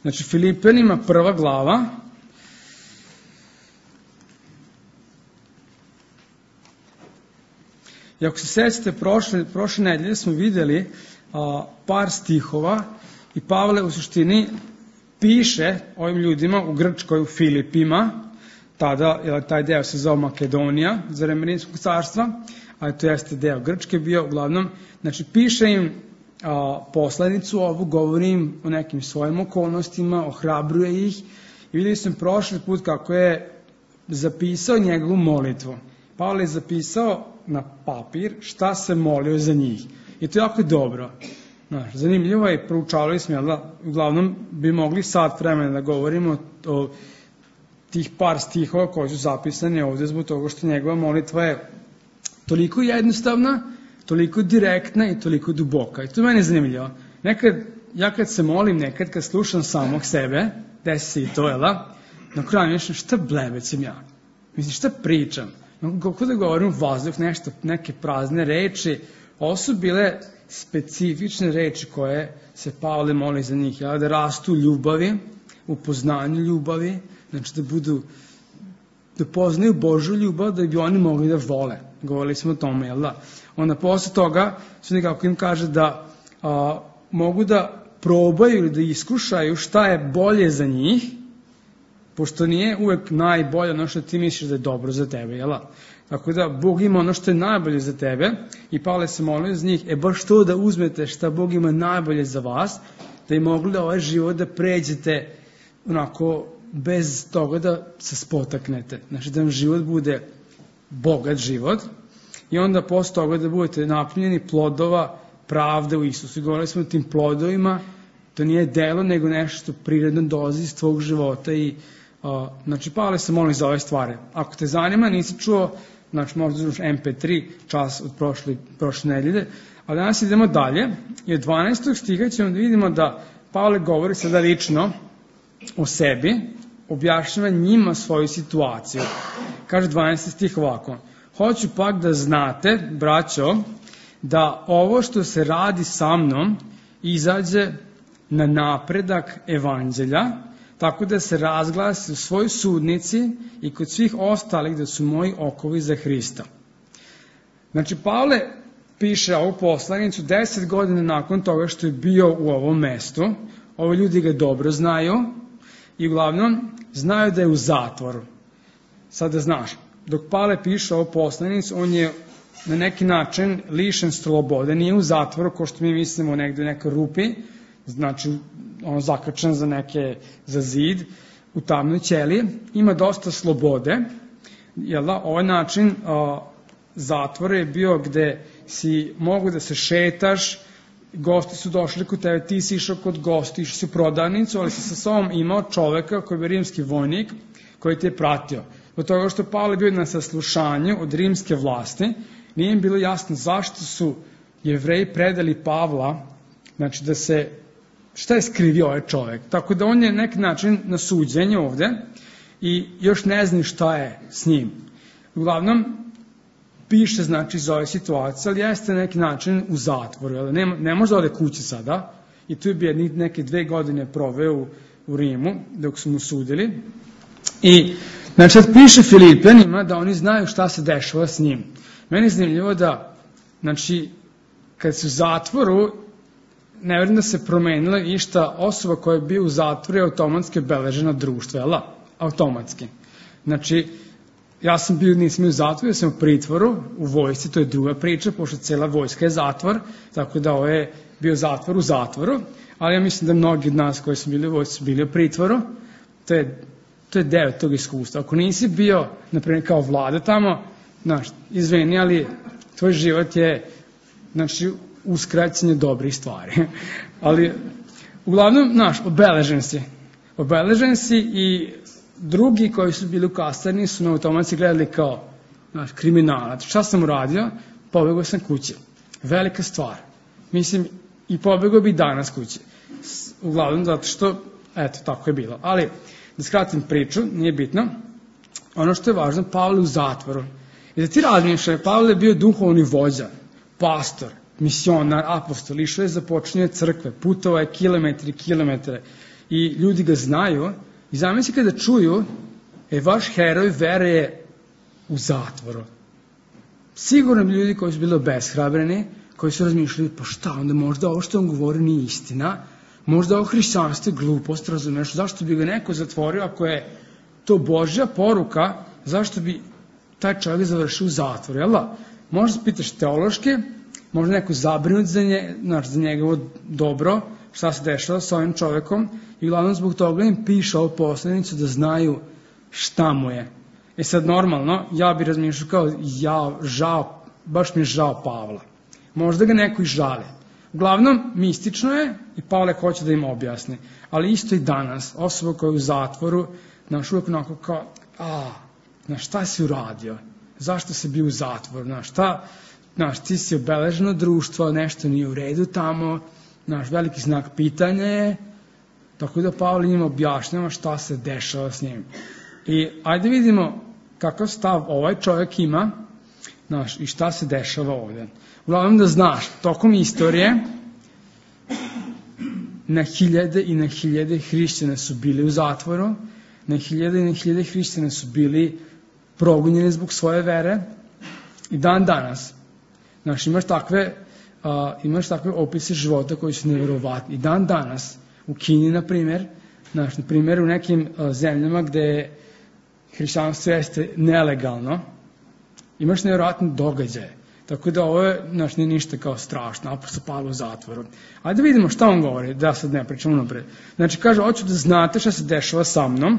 Znači, Filipljanima 1. glava, i ako se sećate, prošle nedelje smo videli par stihova i Pavle u suštini piše ovim ljudima u Grčkoj, u Filipima, tada taj deo se zove Makedonija za vreme Rimskog carstva, ali to jeste deo Grčke bio uglavnom. Znači, piše im poslanicu ovu, govori im o nekim svojim okolnostima, ohrabruje ih i videli smo prošli put kako je zapisao njegovu molitvu. Pavle je zapisao na papir šta se molio za njih. I to je jako dobro. Zanimljivo je, proučavali smo, uglavnom bi mogli sat vremena da govorimo o tih par stihova koji su zapisani ovde zbog toga što njegova molitva je toliko jednostavna, toliko direktna i toliko duboka. I to je meni zanimljivo. Nekad, ja kad se molim, nekad kad slušam samog sebe, desi se i to, na kraju mislim, šta blebecim ja? Mislim, šta pričam? Kako da govorim u vazduh, neke prazne reči, ovo su bile specifične reči koje se Pavle moli za njih, da rastu u ljubavi, u poznanju ljubavi, znači da poznaju Božju ljubav, da bi oni mogli da vole. Govorili smo o tome, Onda posle toga su nekako im kaže da mogu da probaju ili da iskušaju šta je bolje za njih, pošto nije uvek najbolje ono što ti misliš da je dobro za tebe, Tako da Bog ima ono što je najbolje za tebe i Pavle se molio za njih, baš to da uzmete šta Bog ima najbolje za vas, da im mogli da ovaj život da pređete onako bez toga da se spotaknete. Znači da vam život bude bogat život i onda posle toga da budete napunjeni plodova pravde u Isusu. I govorili smo o tim plodovima, to nije delo, nego nešto što prirodno dolazi iz tvog života i znači Pavle se moli za ove stvari. Ako te zanima, nisi čuo, znači možda uzmeš MP3 čas od prošle nedelje, a danas idemo dalje i od 12. stiha ćemo da vidimo da Pavle govori sada lično o sebi, objašnjava njima svoju situaciju. Kaže 12. stih ovako: hoću pak da znate, braćo, da ovo što se radi sa mnom izađe na napredak evanđelja, tako da se razglasi u svojoj sudnici i kod svih ostalih da su moji okovi za Hrista. Znači, Pavle piše ovu poslanicu 10 godina nakon toga što je bio u ovom mestu. Ovi ljudi ga dobro znaju i uglavnom znaju da je u zatvoru. Sada znaš, dok Pavle piše ovu poslanicu, on je na neki način lišen slobode, nije u zatvoru kao što mi mislimo negde u nekoj rupi, znači on zakačen za zid u tamnoj ćeliji, ima dosta slobode, ovaj način zatvora je bio gde si mogu da se šetaš, gosti su došli kod tebe, ti si išao kod gosti, išao si u prodavnicu, ali si sa sobom imao čoveka koji je rimski vojnik koji te je pratio. Od toga što Pavle bio na saslušanju od rimske vlasti, nije im bilo jasno zašto su Jevreji predali Pavla, znači da se, šta je skrivio ovaj čovek. Tako da on je neki način na suđenju ovde i još ne zna šta je s njim. Uglavnom, piše znači za ove situacije, ali jeste na neki način u zatvoru. Ne može da ode kući sada i tu bi neke 2 godine proveo u Rimu dok su mu sudili. I znači sad piše Filipljanima da oni znaju šta se dešava s njim. Meni je zanimljivo da, znači, kad su u zatvoru, ne verujem da se promenila išta, osoba koja je bio u zatvoru je automatski obeležena društvo, automatski. Znači, ja sam bio, nisam bio u zatvoru, ja sam u pritvoru, u vojsci, to je druga priča, pošto cela vojska je zatvor, tako da ovo je bio zatvor u zatvoru, ali ja mislim da mnogi od nas koji su bili u vojsci su bili u pritvoru, to je deo tog iskustva. Ako nisi bio, naprimjer, kao vlada tamo, znaš, izvini, ali tvoj život je, znači, uskraćenje dobrih stvari. Ali, uglavnom, znaš, obeležen si i drugi koji su bili u kasarni su na automatski gledali kao, znaš, kriminalac. Šta sam uradio? Pobegao sam kući. Velika stvar. Mislim, i pobegao bi danas kući. Uglavnom, zato što, eto, tako je bilo. Ali, da skratim priču, nije bitno. Ono što je važno, Pavle u zatvoru. I da ti razmišljaj, Pavle je bio duhovni vođa, pastor, misionar, apostol, išao je započinje crkve, putovao je kilometre i kilometre i ljudi ga znaju i zamisli kada čuju vaš heroj vere je u zatvoru. Sigurno bi ljudi koji su bili obeshrabreni, koji su razmišljali, pa šta onda, možda ovo što on govori nije istina, možda ovo hrišćanstvo je glupost, razumeš, zašto bi ga neko zatvorio ako je to Božja poruka, zašto bi taj čovjek završio u zatvoru, jel da? Možda se pitaš teološki, možda neko zabrinut za njegovo dobro, šta se dešava sa ovim čovjekom i uglavnom zbog toga im piše ovu poslednicu da znaju šta mu je. Sad normalno, ja bi razmišljao kao, baš mi je žao Pavla. Možda ga neko i žali. Uglavnom, mistično je i Pavle hoće da im objasni. Ali isto i danas, osoba koja je u zatvoru, uvijek onako kao, šta si uradio? Zašto si bio u zatvoru? Ti si obeleženo društvo, nešto nije u redu tamo, veliki znak pitanja je, tako da Pavle njima objašnjava šta se dešava s njim. I ajde vidimo kakav stav ovaj čovjek ima i šta se dešava ovdje. Uglavnom da znaš, tokom istorije na hiljade i na hiljade hrišćana su bili u zatvoru, na hiljade i na hiljade hrišćana su bili progonjeni zbog svoje vere i dan danas. Imaš takve opise života koji su nevjerovatni. I dan danas, u Kini, na primjer, u nekim zemljama gde hrišćanstvo jeste nelegalno, imaš nevjerovatne događaje. Tako da ovo je, nije ništa kao strašno, apostol Pavle u zatvoru. Ajde da vidimo šta on govori, da sad ne pričam unapred. Kaže, hoću da znate šta se dešava sa mnom,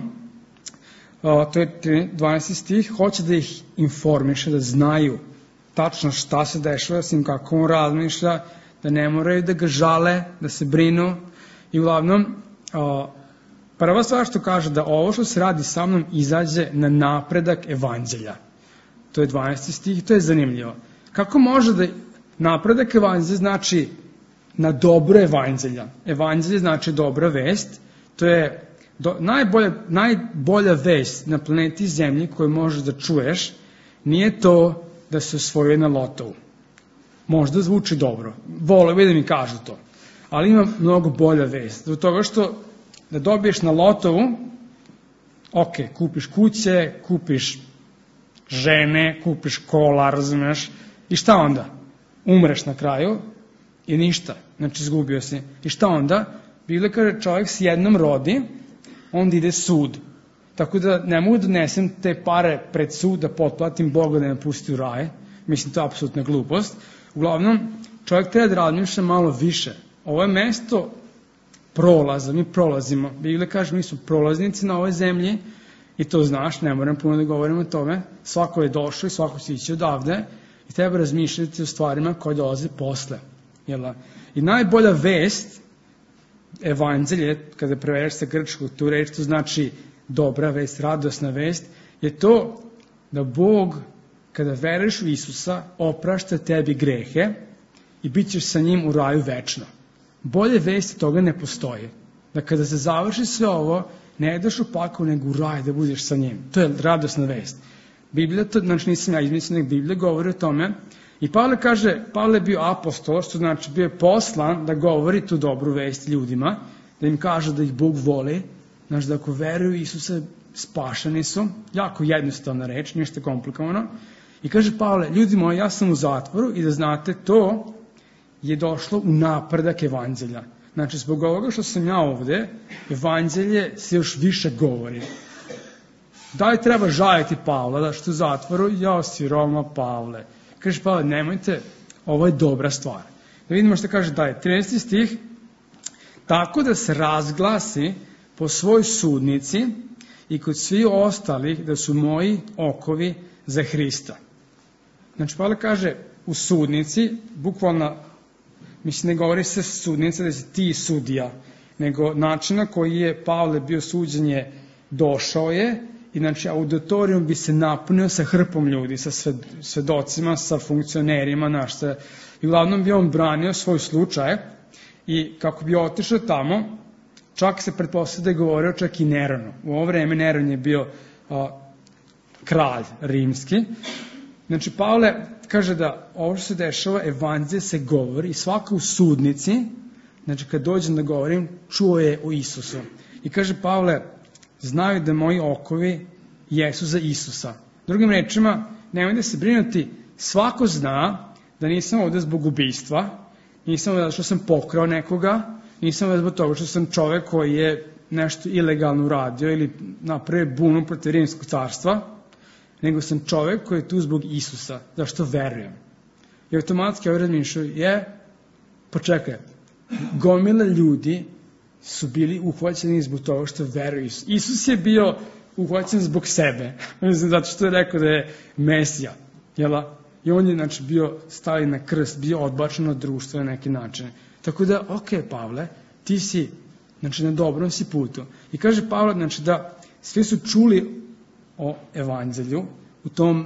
to je 12. stih, hoće da ih informiše, da znaju tačno šta se dešava s njim, kako on razmišlja, da ne moraju da ga žale, da se brinu. I uglavnom, prva stvar što kaže da ovo što se radi sa mnom izađe na napredak evanđelja. To je 12. stih i to je zanimljivo. Kako može da napredak evanđelja znači na dobro evanđelja? Evanđelje znači dobra vest, to je najbolja vest na planeti Zemlji koju možeš da čuješ, nije to da se osvojuje na lotovu. Možda zvuči dobro, vole bi da mi kažu to, ali ima mnogo bolja vest. Zbog toga što da dobiješ na lotovu, kupiš kuće, kupiš žene, kupiš kola, razumeš, i šta onda? Umreš na kraju i ništa, izgubio si. I šta onda? Biblia kaže čovjek s jednom rodi, onda ide sud. Tako da ne mogu da donesem te pare pred sud da potplatim Boga da me pusti u raj. Mislim, to je apsolutna glupost. Uglavnom, čovjek treba da razmišlja malo više. Ovo je mesto prolaza, mi prolazimo. Biblia kaže, mi su prolaznici na ovoj zemlji i to znaš, ne moram puno da govorim o tome. Svako je došao i svako se ići odavde i treba razmišljati o stvarima koje dolaze posle. I najbolja vest, evanđelje, kada prevedeš sa grčkog tu reč, to znači dobra vest, radosna vest, je to da Bog, kada veruješ u Isusa, oprašta tebi grehe i bit ćeš sa njim u raju večno. Bolje vesti toga ne postoji. Da kada se završi sve ovo, ne ideš u pakao, nego u raj da budeš sa njim. To je radosna vest. Biblija, nisam ja izmislio, nego Biblija govori o tome. I Pavle kaže, Pavle je bio apostol, što znači bio je poslan da govori tu dobru vest ljudima, da im kaže da ih Bog voli, da ako veruju Isusa spašeni su, jako jednostavna reč, ništa komplikovano. I kaže Pavle, ljudi moji, ja sam u zatvoru i da znate, to je došlo u napredak evanđelja. Zbog ovoga što sam ja ovde, evanđelje se još više govori. Da li treba žaliti Pavla, da što u zatvoru, ja si Roma Pavle. Kaže Pavle, nemojte, ovo je dobra stvar. Da vidimo što kaže dalje. 13. stih, tako da se razglasi po svoj sudnici i kod svih ostalih da su moji okovi za Hrista. Pavle kaže u sudnici, bukvalno, ne govori se sudnica da si ti sudija, nego način na koji je Pavle bio suđenje došao je i auditorijum bi se napunio sa hrpom ljudi, sa svedocima, sa funkcionerima, i uglavnom bi on branio svoj slučaj i kako bi otišao tamo, čak se pretpostavlja da je govorio čak i Neronu. U ovo vreme Neron je bio kralj rimski. Pavle kaže da ovo što se dešava, evanđelje se govori i svaka u sudnici znači kad dođem da govorim, čuo je o Isusu. I kaže Pavle, znaju da moji okovi jesu za Isusa. Drugim rečima, nemojte se brinuti, svako zna da nisam ovde zbog ubistva, nisam ovde što sam pokrao nekoga, nisam ovde zbog toga što sam čovek koji je nešto ilegalno uradio ili napravio bunu protiv Rimskog carstva, nego sam čovek koji je tu zbog Isusa, zašto verujem. I automatski ovaj razmišljaju, pa čekaj, gomile ljudi su bili uhvaćeni zbog toga što veruju Isus. Isus je bio uhvaćen zbog sebe, zato što je rekao da je Mesija, jel'a? I on je, znači, bio stavljen na krst, bio odbačen od društva na neki način. Tako da, Pavle, ti si, znači, na dobrom si putu. I kaže Pavle, znači, da svi su čuli o evanđelju u tom,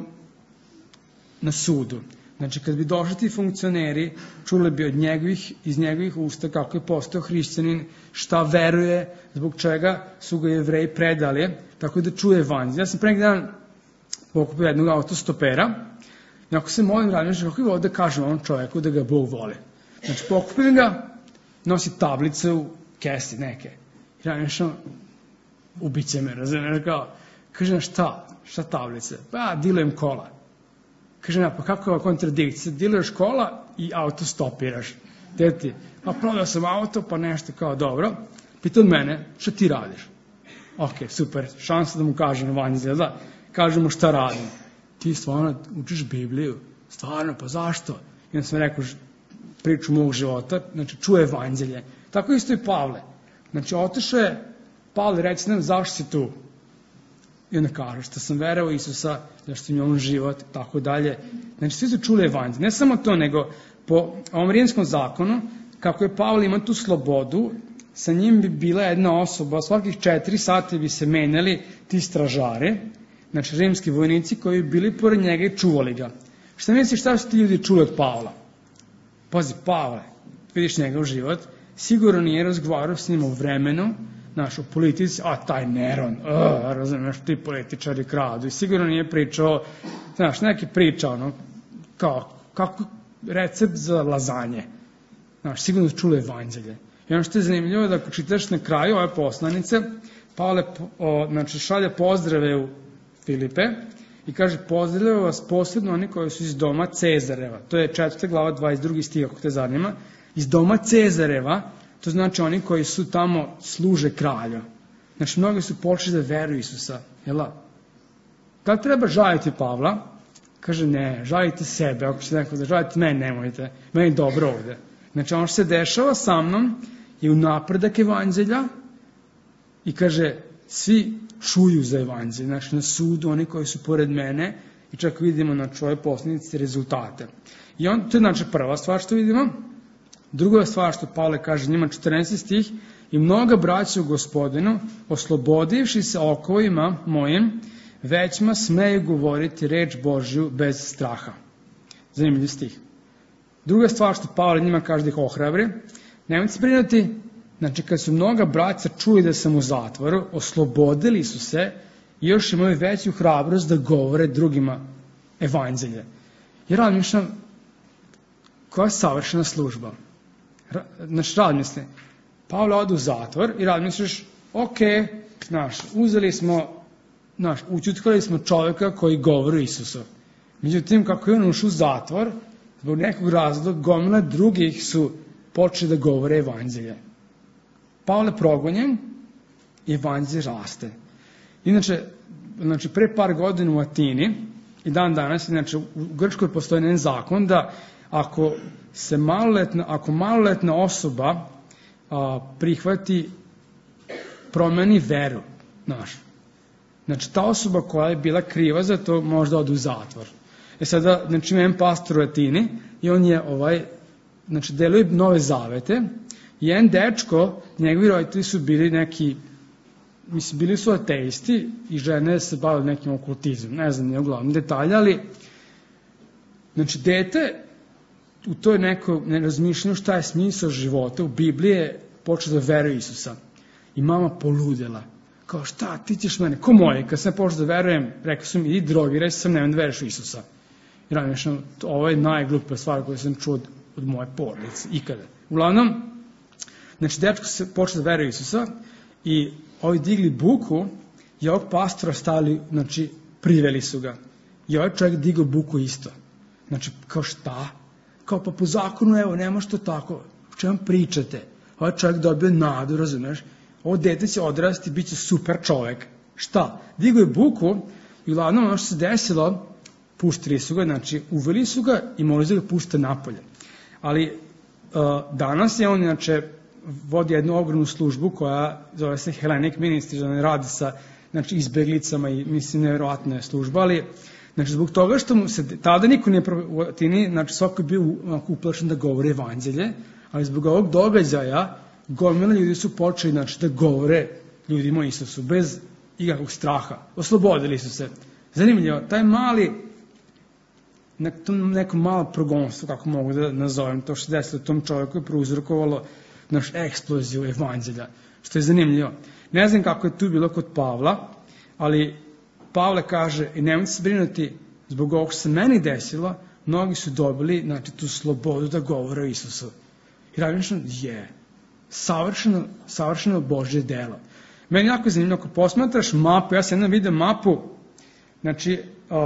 na sudu. Znači, kad bi došli ti funkcioneri, čuli bi iz njegovih usta kako je postao hrišćanin, šta veruje, zbog čega su ga Jevreji predali, tako da čuje evanđelje. Ja sam pre neki dan pokupio jednog autostopera, i ako se molim radniče, kako je ovde kažem ovom čoveku da ga Bog voli. Znači, pokupim ga, nosi tablice u kesi neke. I radniče, ubiće me, razumiješ, kao, kaže, šta tablice? Pa, dilujem kola. Kaže, pa kako je ova kontradikcija? Diluješ kola i auto stopiraš. Deti, pa prodao sam auto, pa nešto kao dobro. Pita od mene, šta ti radiš? Super, šansa da mu kažem evanđelje, da kažem mu šta radim. Ti stvarno učiš Bibliju? Stvarno, pa zašto? I onda sam rekao priču mog života, znači čuje evanđelje. Tako isto i Pavle. Znači, otišao je, Pavle, reci nam zašto si tu? I onda kaže, što sam verao Isusa, zašto mi je on život, tako dalje. Znači, svi su čuli evanđelje. Ne samo to, nego po ovom rimskom zakonu, kako je Pavle ima tu slobodu, sa njim bi bila jedna osoba, svakih 4 sata bi se menjali ti stražari, znači rimski vojnici koji bi bili pored njega i čuvali ga. Šta misliš, šta su ti ljudi čuli od Pavla? Pazi, Pavle, vidiš njegov život, sigurno nije razgovarao s njim o vremenu, o politici, taj Neron, razumiješ, ti političari kradu, i sigurno nije pričao, neki priča, kako recept za lazanje. Sigurno su čuli evanđelje. I ono što je zanimljivo da ako čitaš na kraju ove poslanice, Pavle šalje pozdrave u Filipe i kaže, pozdravljaju vas posebno oni koji su iz doma Cezareva. To je 4. glava 22. stih, ako te zanima. Iz doma Cezareva, to znači oni koji su tamo služe kralju. Znači, mnogi su počeli da veruju Isusa. Da li treba žaliti Pavla? Kaže, ne, žalite sebe. Ako ćete neko da žalite, meni nemojte. Meni dobro ovde. Znači, ono što se dešava sa mnom je u napredak evanđelja i kaže, svi čuju za evanđelje. Znači, na sudu, oni koji su pored mene i čak vidimo na ovoj poslanici rezultate. I to je, znači, prva stvar što vidimo. Druga stvar što Pavle kaže njima 14. stih, i mnoga braća u Gospodinu, oslobodivši se okovima mojim, većma smeju govoriti reč Božju bez straha. Zanimljiv stih. Druga stvar što Pavle njima kaže da ih ohrabri, nemojte se brinuti, znači kad su mnoga braća čuli da sam u zatvoru, oslobodili su se i još imaju veću hrabrost da govore drugima evanđelje. Jer razmišljam, koja je savršena služba? Znači, razmisli, Pavle ode u zatvor i razmisliš, uzeli smo, učutkali smo čovjeka koji govori o Isusu. Međutim, kako je on ušao u zatvor, zbog nekog razloga, gomila drugih su počeli da govore evanđelje. Pavle progonjen, evanđelje raste. Inače, pre par godina u Atini, i dan danas, inače, u Grčkoj postoji jedan zakon da ako maloletna osoba prihvati, promeni veru, znači ta osoba koja je bila kriva za to možda ode u zatvor. Sada, znači, imam pastor u Atini i on je, deluje nove zavete i jedan dečko, njegovi roditelji su bili neki, bili su ateisti i žene se bavili nekim okultizmom, ne znam, nije uglavnom detalja, ali, znači, dete u toj nekoj nerazmišljenju šta je smisao života, u Bibliji je počeo da veruje Isusa. I mama poludela. Kao, šta, ti ćeš mene, ko moje? Kad sam počeo da verujem, rekao sam, idi drogiraj sam, nemam da veruješ u Isusa. I ovo je najglupa stvar koju sam čuo od moje porodice, ikada. Uglavnom, Znači, dečko se počeo da veruje Isusa i ovi digli buku i ovog pastora stali, znači, priveli su ga. I ovaj čovjek digao buku isto. Znači, kao šta? Kao pa po zakonu, evo, nema što tako. O čemu pričate? Ovaj čovjek dobio nadu, razumeš? Ovo dete će odrasti, bit će super čovjek. Šta? Digao je buku i uglavnom ono što se desilo, puštili su ga, znači uveli su ga i morali da ga pušte napolje. Ali danas je on, inače, vodi jednu ogromnu službu koja zove se Hellenic Ministries, on radi sa, znači, izbeglicama i, mislim, nevjerovatna je služba, ali, znači, zbog toga što mu se, tada niko nije provatini, znači, svako je bio uplašen da govore evanđelje, ali zbog ovog događaja, gomila ljudi su počeli, znači, da govore ljudima o Isusu, bez ikakvog straha. Oslobodili su se. Zanimljivo, taj mali, neko malo progonstvo, kako mogu da nazovem, to što se desilo tom čovjeku je prouzrokovalo naš eksploziju evanđelja, što je zanimljivo. Ne znam kako je tu bilo kod Pavla, ali Pavle kaže, i nemojte se brinuti, zbog ovog što se meni desilo, mnogi su dobili, znači, tu slobodu da govore o Isusu. I razmišljam, savršeno Božje delo. Meni jako je zanimljivo, ako posmatraš mapu, ja sam jednom vidio mapu, znači,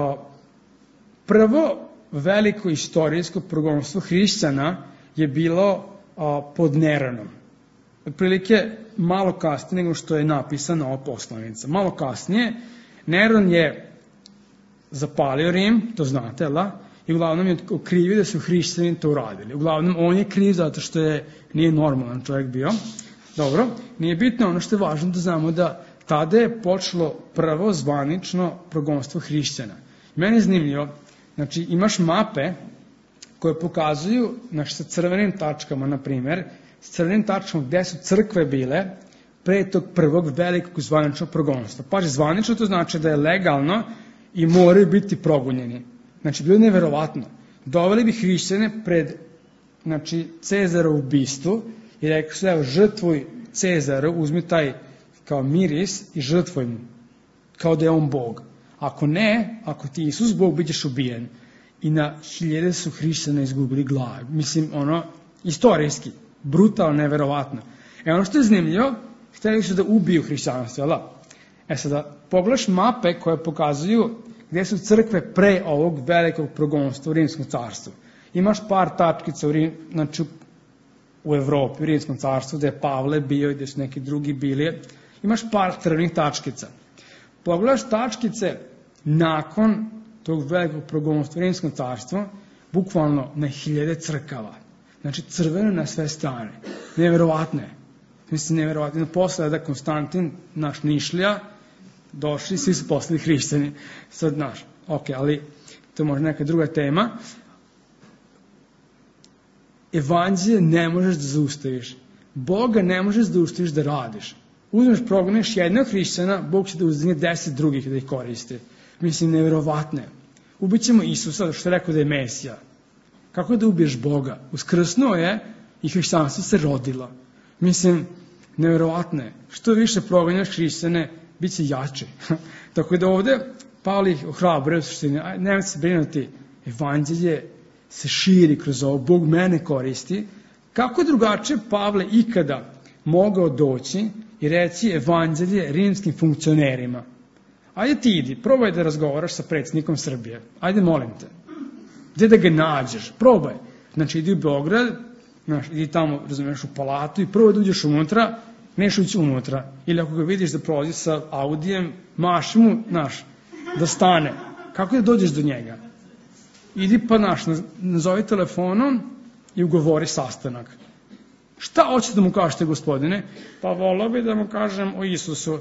prvo veliko istorijsko progonstvo hrišćana je bilo pod Neronom. Otprilike malo kasnije nego što je napisana ova poslovnica. Malo kasnije Neron je zapalio Rim, to znate, i uglavnom je okrivio da su hrišćani to uradili. Uglavnom on je kriv zato što nije normalan čovjek bio. Dobro, nije bitno, ono što je važno da znamo da tada je počelo prvo zvanično progonstvo hrišćana. Meni je zanimljivo, znači imaš mape koje pokazuju, znači sa crvenim tačkama, na primjer, s crvenim tačkama gde su crkve bile pre tog prvog velikog zvaničnog progonstva. Paži, zvanično to znači da je legalno i moraju biti progonjeni. Znači, bilo je neverovatno. Doveli bi hrišćane pred, znači, Cezarovu bistu i rekao su, evo, žrtvuj Cezaru, uzmi taj kao miris i žrtvuj mu, kao da je on Bog. Ako ne, ako ti Isus Bog, bit ćeš ubijen. I na hiljade su hrišćana izgubili glave. Mislim, istorijski, brutalno, neverovatno. Ono što je zanimljivo, htjeli su da ubiju hrišćanstvo, jel? Sada, pogledaš mape koje pokazuju gdje su crkve pre ovog velikog progonstva u Rimskom carstvu. Imaš par tačkica u Evropi, u Rimskom carstvu, gdje je Pavle bio i gdje su neki drugi bili. Imaš par crvenih tačkica. Pogledaš tačkice nakon tog velikog progonstva u Rimskom carstvu, bukvalno na hiljade crkava. Znači, crveno na sve strane. Neverovatno je. Mislim, neverovatno. Posle da Konstantin, naš Nišlija, došli, svi su postali hrišćani. Sad, ali to je možda neka druga tema. Evanđelje ne možeš da zaustaviš. Boga ne možeš da zaustaviš da radiš. Uzmeš, progoniš jednog hrišćana, Bog će da uzme 10 drugih da ih koriste. Mislim, neverovatno je. Ubićemo Isusa, što je rekao da je Mesija. Kako da ubiješ Boga? Uskrsnuo je i hrišćanstvo se rodilo. Mislim, neverovatno je. Što više progonjaš hrišćane, bit će jače. Tako da ovde Pavle ih ohrabruje u suštini. Nemojte se brinuti, evanđelje se širi kroz ovo, Bog mene koristi. Kako drugačije Pavle ikada mogao doći i reći evanđelje rimskim funkcionerima? Ajde ti idi, probaj da razgovaraš sa predsjednikom Srbije. Ajde, molim te. Gde da ga nađeš? Probaj. Znači, idi u Beograd, idi tamo, razumiješ, u palatu i probaj da uđeš unutra, neš ući unutra. Ili ako ga vidiš da prolazi sa Audijem, maš mu, da stane. Kako da dođeš do njega? Idi pa, nazovi telefonom i ugovori sastanak. Šta hoćete da mu kažete, gospodine? Pa volao bi da mu kažem o Isusu.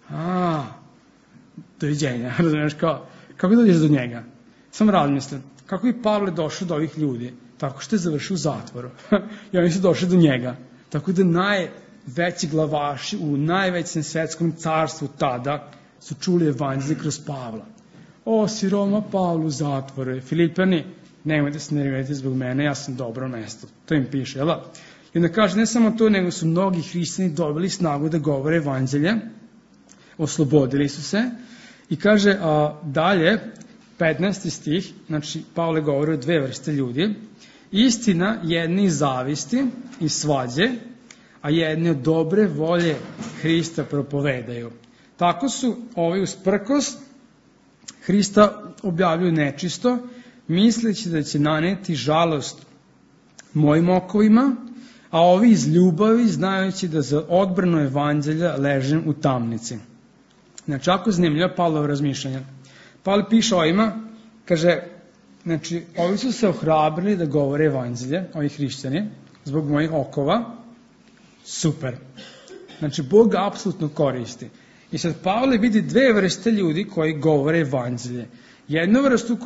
Doviđenja, razumiješ, kako dođeš do njega? Samo razmislim, kako je Pavle došao do ovih ljudi? Tako što je završio u zatvoru. I oni su došli do njega. Tako da najveći glavaši u najvećem svetskom carstvu tada su čuli evanđelje kroz Pavla. O, siroma Pavlu u zatvoru. Filipjani, nemojte se nervirati zbog mene, ja sam dobro mesto. To im piše, jel? I onda kaže, ne samo to, nego su mnogi hrišćani dobili snagu da govore evanđelje, oslobodili su se. I kaže dalje, 15. stih, znači Pavle govori o 2 vrste ljudi. Istina jedni zavisti i svađe, a jedni od dobre volje Hrista propovedaju. Tako su ovi usprkos Hrista objavljuju nečisto, misleći da će naneti žalost mojim okovima, a ovi iz ljubavi znajući da za odbranu evanđelja ležem u tamnici. Znači, ako zanimljivo Pavlovo razmišljanje. Pavle piše ovima, kaže, znači, ovi su se ohrabrili da govore evanđelje, ovi hrišćani, zbog mojih okova. Super. Znači, Bog ga apsolutno koristi. I sad Pavle vidi dve vrste ljudi koji govore evanđelje. Jednu vrstu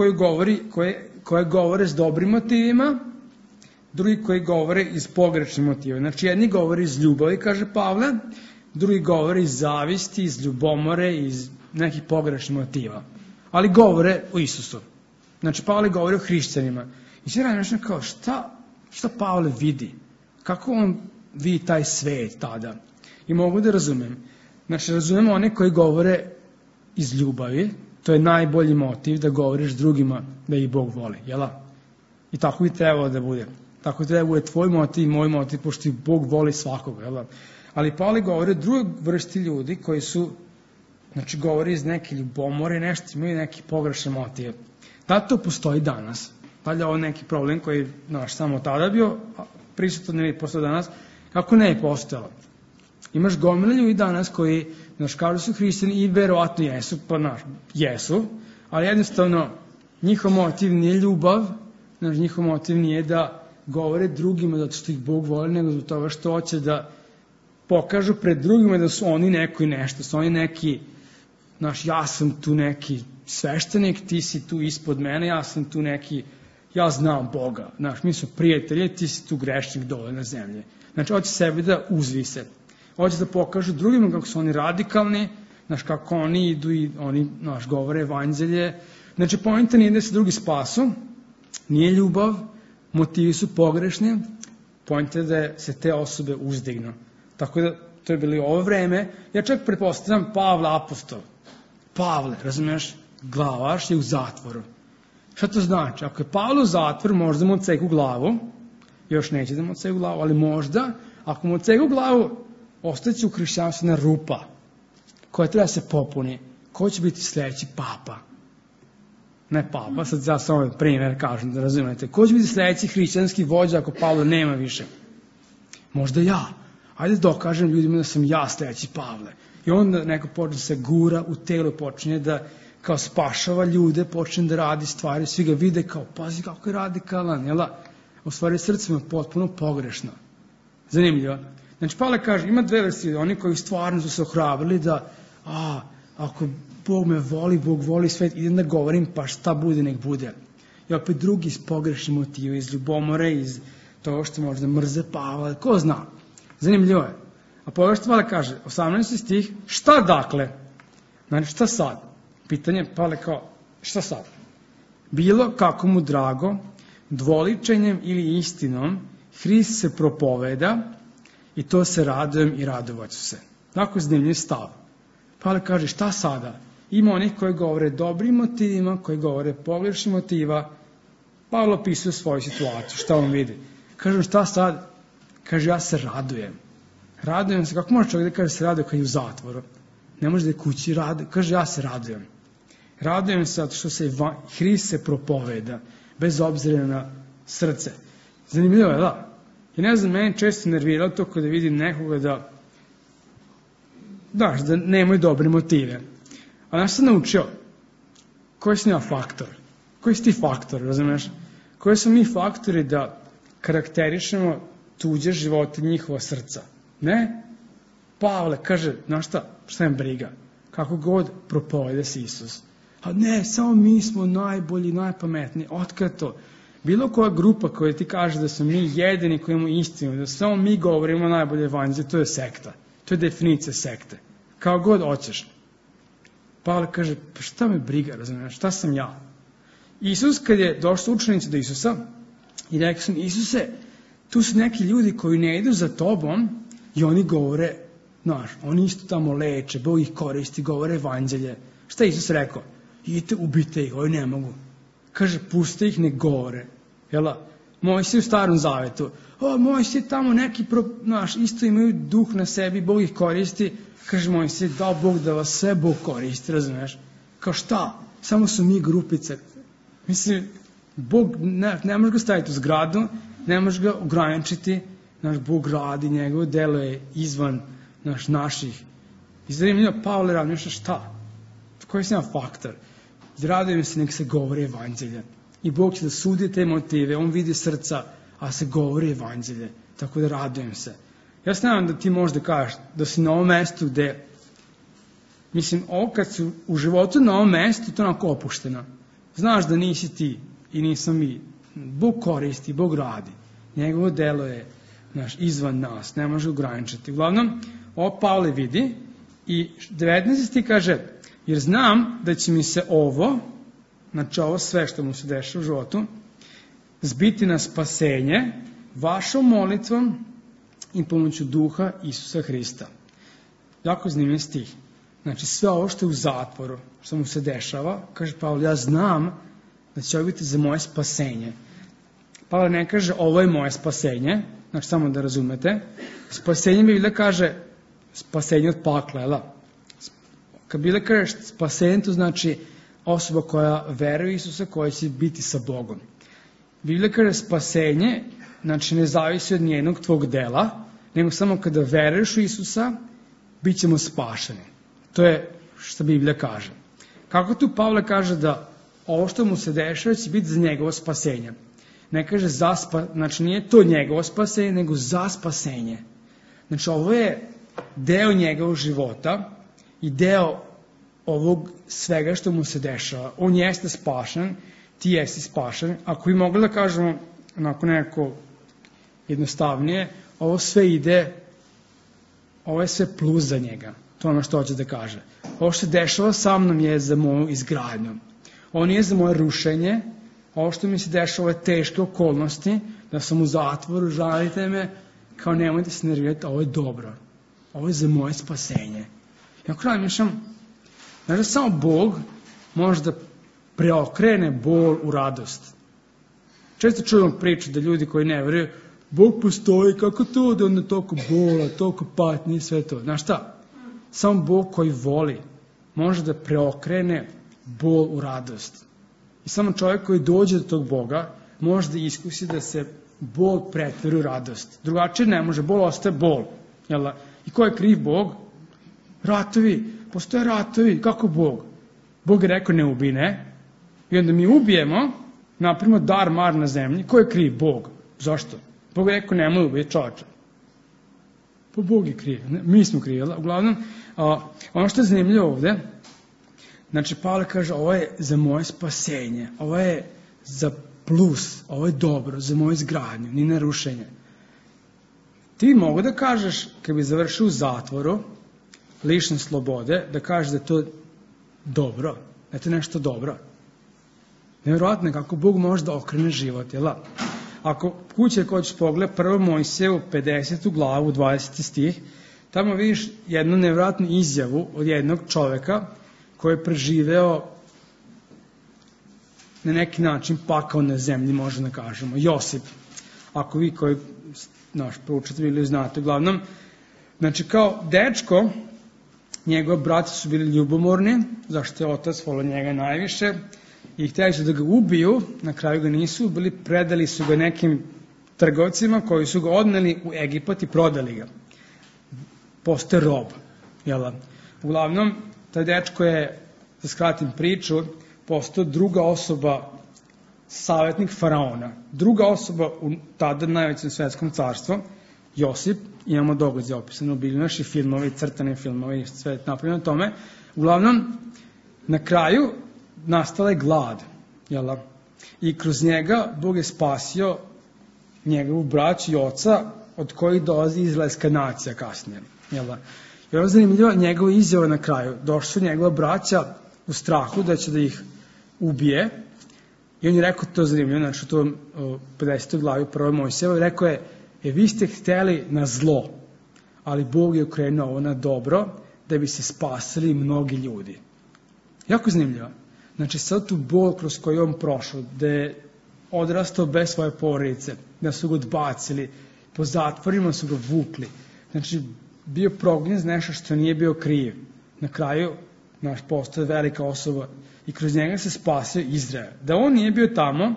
koje govore s dobrim motivima, drugi koji govore iz pogrešnih motiva. Znači, jedni govore iz ljubavi, kaže Pavle, drugi govore iz zavisti, iz ljubomore, iz nekih pogrešnih motiva. Ali govore o Isusu. Znači, Pavle govori o hrišćanima. I sve razmišljam kao, šta Pavle vidi? Kako on vidi taj svet tada? I mogu da razumem. Znači, razumemo one koji govore iz ljubavi, to je najbolji motiv da govoriš drugima da ih Bog voli, jela? I tako bi trebalo da bude. Tako treba da bude tvoj motiv i moj motiv, pošto Bog voli svakoga, jela? Ali Pavle govori o drugoj vrsti ljudi koji su, znači, govori iz neke ljubomore, nešto imaju neki pogrešan motiv. Da to postoji danas. Dalje ovo neki problem koji, samo tada bio prisutan, ne postoji danas, kako ne je postojalo. Imaš gomile ljudi danas koji, kažu su hrišćani i verovatno jesu, jesu, ali jednostavno njihov motiv nije ljubav, njihov motiv nije da govore drugima zato što ih Bog voli, nego zbog toga što hoće da pokažu pred drugima da su oni neko i nešto, su oni neki, ja sam tu neki sveštenik, ti si tu ispod mene, ja sam tu neki, ja znam Boga, mi smo prijatelji, ti si tu grešnik dole na zemlji. Znači, hoće sebi da uzvise. Hoće da pokažu drugima kako su oni radikalni, kako oni idu i oni, govore evanđelje. Znači, poenta nije da se drugi spasu, nije ljubav, motivi su pogrešni, poenta je da se te osobe uzdignu. Tako da, to je bilo ovo vreme. Ja čak pretpostavljam Pavle apostol. Pavle, razumiješ, glavaš je u zatvoru. Šta to znači? Ako je Pavle u zatvoru, možda mu odseku glavu, još neće da mu odseku glavu, ali možda, ako mu odseku glavu, ostaće u hrišćanstvu rupa koja treba se popuni. Ko će biti sledeći papa? Ne papa, sad ja samo primjer kažem da razumete. Ko će biti sledeći hrišćanski vođa ako Pavle nema više? Možda ja. Ajde dokažem ljudima da sam ja sledeći Pavle. I onda neko počne se gura u telo, počne da kao spašava ljude, počne da radi stvari, svi ga vide kao, pazi kako je radikalan, jela? U stvari srce mu je potpuno pogrešno. Zanimljivo. Znači, Pavle kaže, ima dve vrste, oni koji stvarno su se ohrabrili da, ako Bog me voli, Bog voli svet, idem da govorim, pa šta bude, nek bude. I opet drugi iz pogrešnih motiva, iz ljubomore, iz toga što možda mrze Pavla, ko zna. Zanimljivo je. A pogledaj što Pavle kaže, 18. stih, šta dakle? Znači, šta sad? Pitanje Pavle kao, šta sad? Bilo kako mu drago, dvoličenjem ili istinom, Hrist se propoveda, i to se radujem i radovat ću se. Tako je zanimljiv stav. Pavle kaže, šta sada? Ima onih koji govore dobrim motivima, koji govore pogrešnim motiva. Pavle opisuje svoju situaciju, šta on vidi. Kažem, šta sad? Kaže, ja se radujem. Radujem se, kako može čovjek da kaže se raduje kad je u zatvoru? Ne može da je kući raduje. Kaže, ja se radujem. Radujem se zato što se Hrist se propoveda, bez obzira na srce. Zanimljivo je, da? I ne znam, meni često nerviralo to kada vidim nekoga da nemaju dobre motive. A znaš sam naučio, koji sam ja faktor? Koji si ti faktor, razumiješ? Koji su mi faktori da karakterišemo tuđe živote njihova srca? Ne? Pavle kaže, znaš šta je briga? Kako god propovede se Isus. A ne, samo mi smo najbolji, najpametniji. Otkad to? Bilo koja grupa koja ti kaže da smo mi jedini koji imamo istinu, da samo mi govorimo najbolje evanđelje, to je sekta. To je definicija sekte. Kao god hoćeš. Pavle kaže, pa šta me briga, razumiješ, šta sam ja? Isus, kad je došao učenici do Isusa, i rekao sam, Isuse, tu su neki ljudi koji ne idu za tobom i oni govore, oni isto tamo leče, Bog ih koristi, govore evanđelje. Šta je Isus rekao? Idite, ubite ih, ovi ne mogu. Kaže, puste ih, ne govore. Jela? Mojsije u Starom Zavetu. Mojsije tamo neki, isto imaju duh na sebi, Bog ih koristi. Kaže Mojsije, dao Bog da vas sve Bog koristi, razumeš? Kao šta? Samo su mi grupice. Mislim, Bog ne može ga staviti u zgradu, ne može ga ograničiti, Bog radi, njegovo delo je izvan naših. I zanimljivo, Pavle radi nešto šta? Koji se nema faktor? Radujem se, nek se govori evanđelje. I Bog će da sudi te motive, on vidi srca, a se govori evanđelje. Tako da radujem se. Ja se nadam da ti možda kažeš da si na ovom mestu gde, mislim, ovo kad si u životu na ovom mestu, to je onako opušteno. Znaš da nisi ti i nisam mi. Bog koristi, Bog radi. Njegovo delo je izvan nas, ne može ograničiti. Uglavnom, ovo Pavle vidi i 19. ti kaže, jer znam da će mi se ovo, znači ovo sve što mu se dešava u životu, zbiti na spasenje vašom molitvom i pomoću duha Isusa Hrista. Jako zanimljiv stih. Znači sve ovo što je u zatvoru, što mu se dešava, kaže Pavle, ja znam da će ovo biti za moje spasenje. Pavle ne kaže ovo je moje spasenje, znači samo da razumete. Spasenje Biblija kaže spasenje od pakla, jel? Kad Biblija kaže spasenje, to znači osoba koja veruje u Isusa, koja će biti sa Bogom. Biblija kaže spasenje, znači ne zavisi od njenog tvog dela, nego samo kada veruješ u Isusa, bit ćemo spašeni. To je što Biblija kaže. Kako tu Pavle kaže da ovo što mu se dešava će biti za njegovo spasenje? Ne kaže znači nije to njegovo spasenje, nego za spasenje. Znači ovo je deo njegovog života i deo ovog svega što mu se dešava. On jeste spašen, ti jesi spašen. Ako bi mogli da kažemo onako nekako jednostavnije, ovo sve ide, ovo je sve plus za njega. To je ono što hoće da kaže. Ovo što se dešava sa mnom je za moju izgradnju. Ovo nije za moje rušenje. Ovo što mi se dešava, ove teške okolnosti, da sam u zatvoru, žalite me, kao nemojte se nervirati, ovo je dobro. Ovo je za moje spasenje. Ja kraj mišljam, znači da samo Bog može da preokrene bol u radost. Često čujemo priču da ljudi koji ne veruju, Bog postoji, kako to da onda toliko bola, toliko patnje i sve to. Znaš šta? Samo Bog koji voli može da preokrene bol u radost. I samo čovjek koji dođe do tog Boga može da iskusi da se bol pretvori u radost. Drugačije ne može, bol ostaje bol. Jel? I ko je kriv Bog? Ratovi, postoje ratovi, kako Bog? Bog je rekao ne ubij, ne? I onda mi ubijemo, napravimo dar mar na zemlji, ko je kriv? Bog. Zašto? Bog je rekao nemoj ubij čovječa. Pa Bog je kriv, mi smo krivi. Uglavnom, ono što je zanimljivo ovde, znači Pavle kaže ovo je za moje spasenje, ovo je za plus, ovo je dobro, za moju izgradnju, ni na rušenje. Ti mogu da kažeš, kad bi završio u zatvoru, lišen slobode, da kažeš da je to dobro, da je to nešto dobro. Nevjerojatno je kako Bog može da okrene život, jel? Ako kuće ko ćeš pogled, 1. Mojsijevu 50. glavu, 20. stih, tamo vidiš jednu nevjerojatnu izjavu od jednog čoveka koji je preživeo na neki način pakao na zemlji, možemo da kažemo. Josip, ako vi koji proučate ili znate, uglavnom, znači kao dečko, njegove braće su bili ljubomorni, zašto je otac volio njega najviše, i htjeli su da ga ubiju, na kraju ga nisu ubili, predali su ga nekim trgovcima koji su ga odneli u Egipat i prodali ga. Postoje rob. Jel? Uglavnom, taj dečko je, da skratim priču, postao druga osoba, savjetnik faraona. Druga osoba u tada najvećem svetskom carstvu, Josip, imamo događaje opisano u Bibliji, naši filmovi, crtane filmovi, sve napravljeno tome. Uglavnom, na kraju nastala je glad. Jel? I kroz njega Bog je spasio njegovu braću i oca, od kojih dolazi izraelska nacija kasnije. Jel? I ovo je zanimljivo, njegova izjava na kraju. Došli su njegova braća u strahu da će da ih ubije. I on je rekao to zanimljivo, znači u tom 50. glavi 1. Mojsijeva, rekao je, vi ste hteli na zlo, ali Bog je okrenuo ovo na dobro, da bi se spasili mnogi ljudi. Jako zanimljivo. Znači sad tu bol kroz koju on prošao, da je odrastao bez svoje porodice, da su ga odbacili, po zatvorima su ga vukli. Znači, bio prognjen za nešto što nije bio kriv. Na kraju, postoje velika osoba i kroz njega se spasio Izrael. Da on nije bio tamo,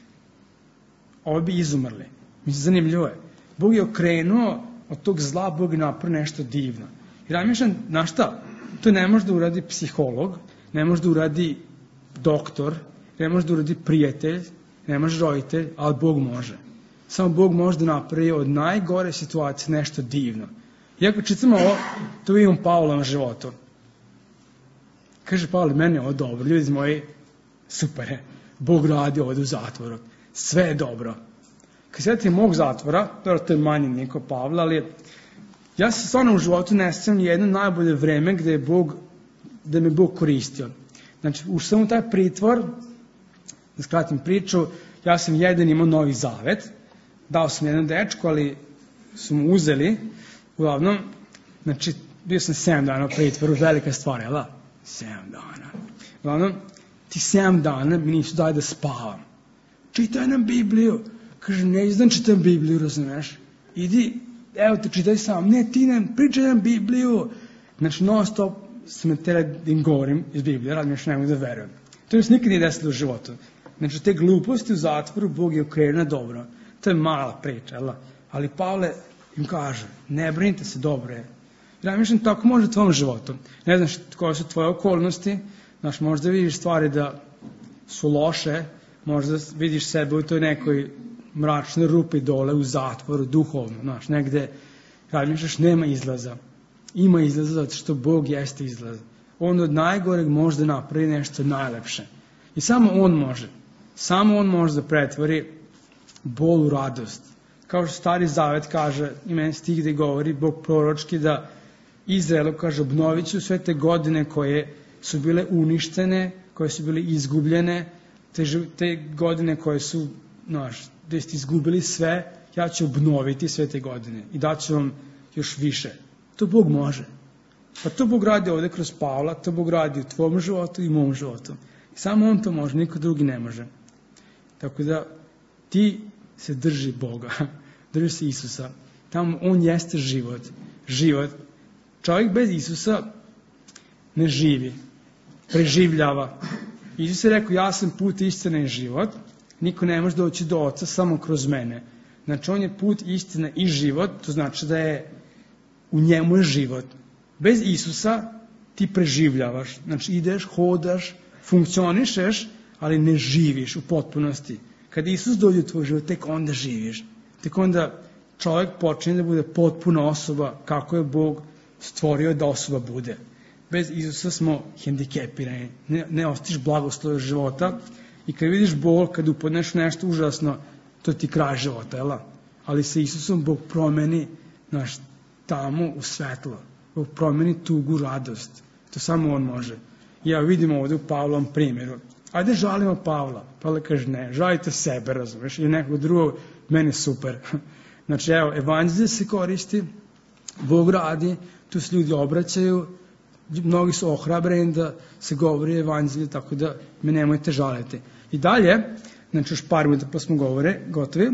ovi bi izumrli. Mislim, zanimljivo je. Bog je okrenuo od tog zla, Bog je napravio nešto divno. I razmišljam, znaš šta, to ne može da uradi psiholog, ne može da uradi doktor, ne može da uradi prijatelj, ne može roditelj, ali Bog može. Samo Bog može da napravi od najgore situacije nešto divno. Iako čitamo ovo, to vidimo Pavla na životu. Kaže Pavle, meni je ovo dobro, ljudi moji, super je, Bog radi ovdje u zatvoru, sve je dobro. Kad sjetim mog zatvora, to je manje niko Pavla, ali ja se stvarno u životu ne sjećam jedno najbolje vreme gde me Bog koristio. Znači, ušao sam u taj pritvor, da skratim priču, ja sam jedan imao Novi Zavet, dao sam jednom dečku, ali su mu uzeli, uglavnom, znači, bio sam 7 dana u pritvoru, velika stvar, jel da? 7 dana. Uglavnom, ti 7 dana mi nisu dali da spavam. Čitaj nam Bibliju. Kaže, ne znam čitam Bibliju, razumeš? Idi, evo te čitaj sam. Ne, ti nam, pričaj nam Bibliju. Znači, non stop sam me tele da im govorim iz Biblije, radim još ne mogu da verujem. To još nikad nije desilo u životu. Znači, te gluposti u zatvoru Bog je okrenuo dobro. To je mala priča, jel? Ali Pavle im kaže, ne brinite se, dobro je. Ja mislim, tako može u tvom životu. Ne znaš koje su tvoje okolnosti, znaš, možda vidiš stvari da su loše, možda vidiš sebe u toj nekoj mračnoj rupi dole u zatvoru, duhovno, znaš, negde, razmišljaš, nema izlaza. Ima izlaza zato što Bog jeste izlaz. On od najgoreg može da napravi nešto najlepše. I samo On može da pretvori bol u radost. Kao što Stari Zavet kaže, ima stih gde govori Bog proročki da Izraelu, kaže, obnovit ću sve te godine koje su bile uništene, koje su bile izgubljene, te godine koje su, znaš, gde ste izgubili sve, ja ću obnoviti sve te godine i daću vam još više. To Bog može. Pa to Bog radi ovde kroz Pavla, to Bog radi u tvom životu i mom životu. I samo On to može, niko drugi ne može. Tako da ti se drži Boga, drži se Isusa. Tamo On jeste život. Život. Čovjek bez Isusa ne živi, preživljava. Isus je rekao, ja sam put, istina i život, niko ne može doći do Oca samo kroz mene. Znači, On je put, istina i život, to znači da je u njemu je život. Bez Isusa ti preživljavaš, znači ideš, hodaš, funkcionišeš, ali ne živiš u potpunosti. Kad Isus dođe u tvoj život, tek onda živiš. Tek onda čovjek počne da bude potpuna osoba kako je Bog stvorio da osoba bude. Bez Isusa smo hendikepirani. Ne ostiš blagoslove života i kad vidiš bol, kad upadneš nešto užasno, to ti kraj života, jel? Ali sa Isusom Bog promeni naš tamo u svetlo. Bog promeni tugu u radost. To samo On može. I ja vidimo ovdje u Pavlovom primjeru. Ajde žalimo Pavla. Pavle kaže ne, žalite sebe, razumeš, ili nekog drugog, meni super. Znači, evo, evanđelje se koristi, Bog radi, tu se ljudi obraćaju, mnogi su ohrabreni da se govori evanđelje, tako da me nemojte žaliti. I dalje, znači još par minuta pa smo gotovi.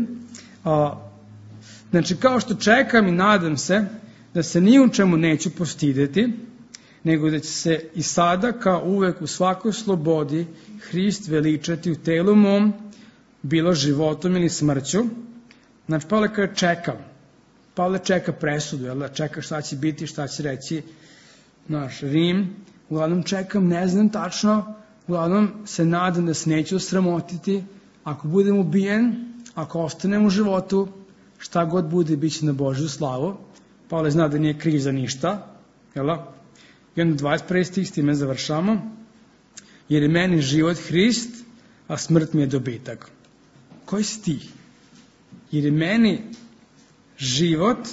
Znači, kao što čekam i nadam se da se ni u čemu neću postideti, nego da će se i sada kao uvek u svakoj slobodi Hrist veličati u telu mom, bilo životom ili smrću. Znači, Pavle kaže čekam. Pavle čeka presudu, jel da? Čeka šta će biti, šta će reći naš Rim. Uglavnom čekam, ne znam tačno, uglavnom se nadam da se neću osramotiti. Ako budem ubijen, ako ostanem u životu, šta god bude, bit će na Božju slavu. Pavle zna da nije kriv za ništa, jel da? I onda 21. stih, s time završamo. Jer je meni život Hrist, a smrt mi je dobitak. Koji si ti? Jer je meni život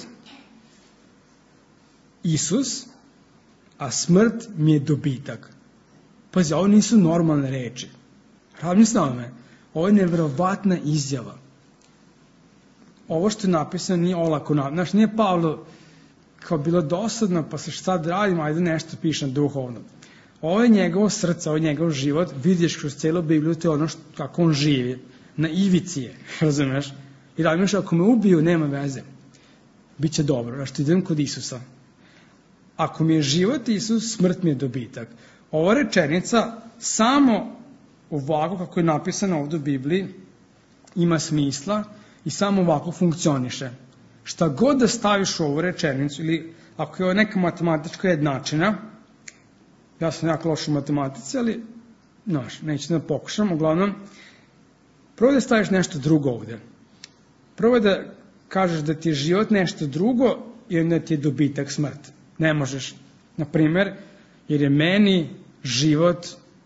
Isus, a smrt mi je dobitak. Pazi, ovo nisu normalne reči. Razmisli o me. Ovo je nevjerovatna izjava. Ovo što je napisano nije olako napisano. Znaš, nije Pavlo kao bilo dosadno, pa se šta da radim, ajde nešto pišem duhovno. Ovo je njegovo srce, ovo je njegov život, vidiš kroz cijelu Bibliju, to je ono kako on živi. na ivici je, razumeš? I razmišljaš, ako me ubiju, nema veze. Biće dobro, zašto idem kod Isusa. Ako mi je život Isus, smrt mi je dobitak. Ova rečenica, samo ovako kako je napisana ovdje u Bibliji, ima smisla i samo ovako funkcioniše. Šta god da staviš u ovu rečenicu, ili ako je ovo neka matematička jednačina, ja sam jako loš u matematici, ali neću da pokušam, uglavnom, prvo da staviš nešto drugo ovdje. Prvo da kažeš da ti je život nešto drugo i onda ti je dobitak smrt. Ne možeš. Na primjer, jer je meni život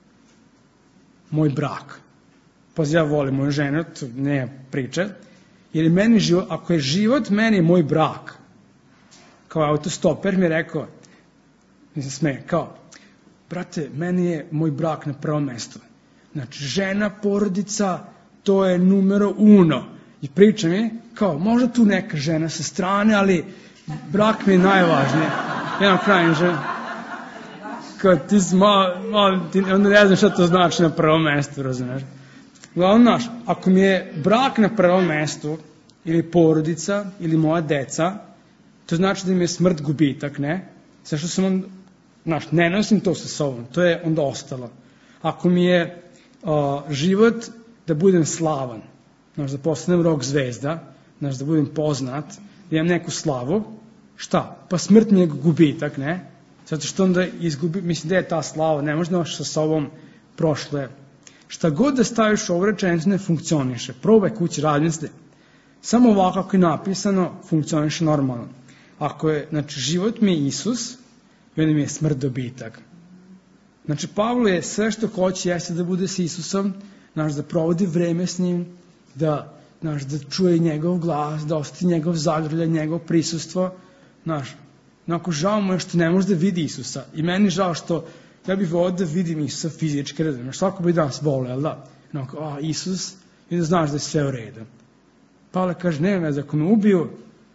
moj brak. Ja volim moju ženu, to ne priče. Jer je meni život, ako je život meni moj brak, kao autostoper mi je rekao, nisam smeje, kao, brate, meni je moj brak na prvom mjestu. Znači, žena, porodica, to je numero 1. I priča mi, kao, možda tu neka žena sa strane, ali brak mi je najvažnije. Jedan kraj žena. Kao, ti onda ne znam šta to znači na prvom mjestu, razumiješ. Uglavnom, ako mi je brak na prvom mjestu, ili porodica, ili moja deca, to znači da mi je smrt gubitak, ne? Zašto sam ne nosim to sa sobom, to je onda ostalo. Ako mi je život da budem slavan, da postanem rock zvezda, da budem poznat, da imam neku slavu, šta? Pa smrt mi je gubitak, ne? Zato što onda mislim da je ta slava, ne možda nošiš sa sobom prošle. Šta god da staviš u ovu rečenicu ne funkcioniše. Probaj kući, razmisli. Samo ovako kako je napisano, funkcioniše normalno. Ako je, znači, život mi je Isus, i onda mi je smrt dobitak. Znači, Pavlo je sve što hoće jeste da bude s Isusom, da provodi vreme s njim, da čuje njegov glas, da osjeti njegov zagrljaj, njegov prisustvo. Onako žao mu je što ne može da vidi Isusa. I meni žao što ja bih volio da vidim Isusa fizički, razumiješ, svako bi danas volio, jel da? Onako, Isus, i da znaš da je sve u redu. Pavle kaže, nema veze, ako me ubiju,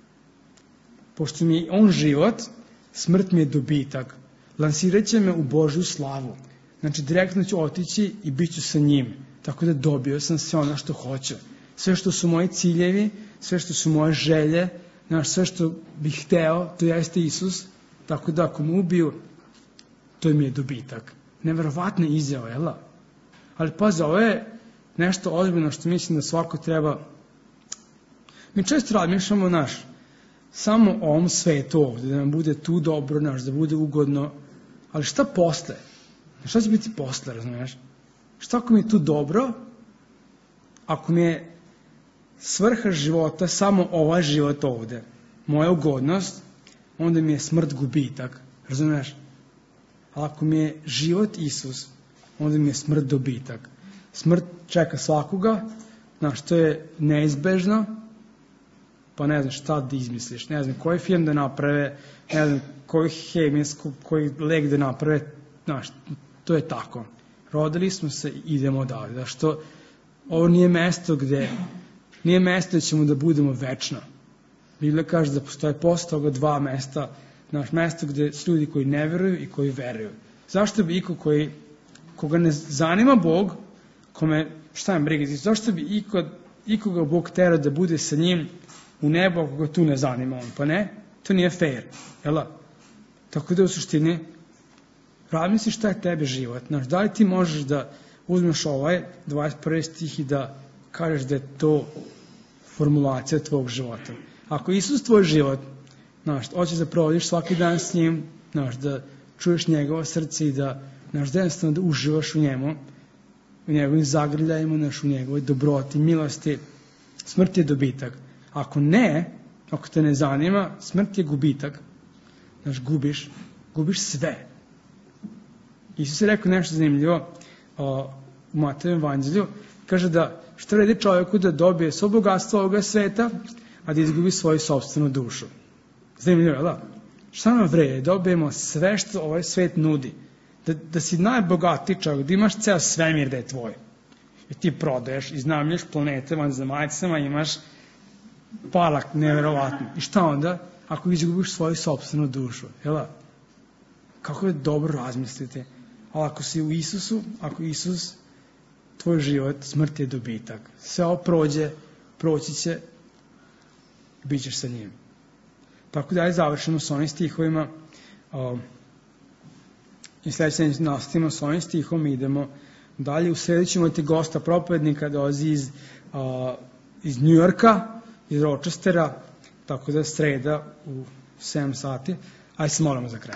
pošto mi je on život, smrt mi je dobitak. Lansirat će me u Božju slavu. Znači, direktno ću otići i bit ću sa njim. Tako da dobio sam sve ono što hoću. Sve što su moji ciljevi, sve što su moje želje, sve što bih hteo, to jeste Isus. Tako da ako me ubiju, to mi je dobitak. Neverovatna izjava, jel? Ali pazi, ovo je nešto ozbiljno što mislim da svako treba. Mi često razmišljamo, samo o ovom svetu ovdje, da nam bude tu dobro, da bude ugodno, ali šta posle? Šta će biti posle, razumiješ? Šta ako mi je tu dobro, ako mi je svrha života samo ovaj život ovdje, moja ugodnost, onda mi je smrt gubitak, razumiješ? Ali ako mi je život Isus, onda mi je smrt dobitak. Smrt čeka svakoga, to je neizbežno, pa ne znam šta da izmisliš, ne znam koji film da naprave, ne znam koji lek da naprave, to je tako. Rodili smo se i idemo odavde, zašto ovo nije mesto gde ćemo da budemo večno. Biblija kaže da postoje posle toga 2 mesta, mesto gde su ljudi koji ne veruju i koji veruju. Zašto bi koga ne zanima Bog, šta im briga, zašto bi ikoga Bog tera da bude sa njim u nebo ako ga tu ne zanima on, pa ne? To nije fair, jel? Tako da u suštini razmisli šta je tebe život. Da li ti možeš da uzmeš ovaj 21. stih i da kažeš da je to formulacija tvojeg života. Ako Isus tvoj život, hoćeš da provodiš svaki dan s njim, da čuješ njegovo srce i da jednostavno da uživaš u njemu, u njegovim zagrljajima, u njegovoj dobroti, milosti, smrt je dobitak. Ako ne, ako te ne zanima, smrt je gubitak. Gubiš sve. Isus je rekao nešto zanimljivo u Matejovom evanđelju. Kaže da šta vredi čovjeku da dobije svo bogatstvo ovoga sveta, a da izgubi svoju sopstvenu dušu. Zanimljivo, da? Šta nam vredi? Dobijemo sve što ovaj svet nudi. Da si najbogatiji čovjek, da imaš ceo svemir da je tvoj. I ti prodaješ, iznajmljuješ planete, vanzemaljcima, imaš palak neverovatno. I šta onda? Ako izgubiš svoju sopstvenu dušu. Jel? Kako je dobro razmisliti. Ali ako si u Isusu, ako Isus tvoj život, smrt je dobitak. Sve ovo prođe, proći će, bit ćeš sa njim. Tako da završimo s ovim stihovima i sljedeće nastavimo s ovim stihom i idemo dalje. U sredu ćemo imati gosta propovednika, dolazi iz New Yorka, iz Rochestera, tako da sreda u 7 sati. Ajde se molimo za kraj.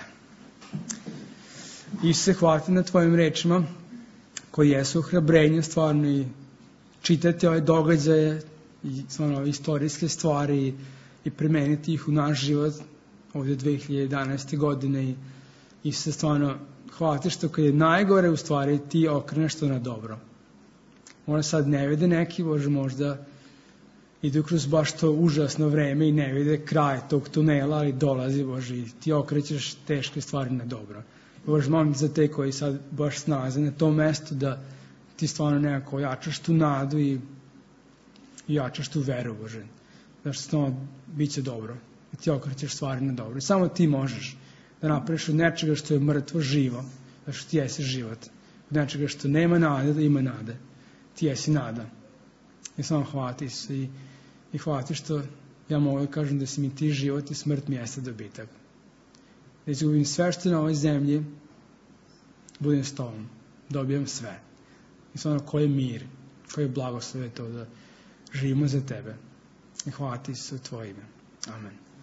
Isuse, hvala ti na tvojim rečima koji jesu ohrabrenje stvarno i čitati ove događaje i stvarno ove istorijske stvari i primeniti ih u naš život ovdje 2011. godine i se stvarno hvala ti što kad je najgore u stvari ti okreneš to na dobro. Možda sad ne vide neki, Bože, možda idu kroz baš to užasno vreme i ne vide kraj tog tunela, ali dolazi, Bože, i ti okrećeš teške stvari na dobro. Bože, molim za te koji sad baš snaze na tom mestu da ti stvarno nekako jačaš tu nadu i jačaš tu veru, Bože. Znaš, stvarno bit će dobro. I ti okrećeš stvari na dobro. I samo ti možeš da napraviš od nečega što je mrtvo živo. Znaš, ti jesi život. Od nečega što nema nade da ima nade. Ti jesi nada. I samo hvala ti se i hvala ti što ja mogu da kažem da si mi ti život i smrt mi jeste dobitak. Da izgubim sve što na ovoj zemlji, budem s tobom, dobijem sve. I stvarno, koji je mir, koji je blagoslov je to da živimo za tebe. I hvala ti se u tvoje ime. Amen.